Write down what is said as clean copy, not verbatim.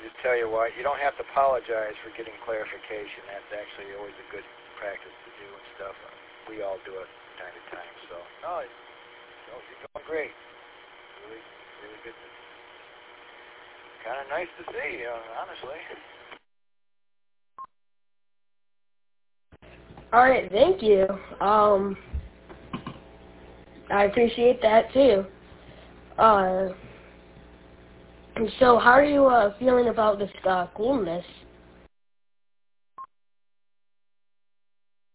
just tell you what, you don't have to apologize for getting clarification. That's actually always a good practice to do and stuff. We all do it from time to time. So, no, you're doing great. Really, really good. Kind of nice to see, honestly. All right, thank you. I appreciate that too. So how are you feeling about this coolness?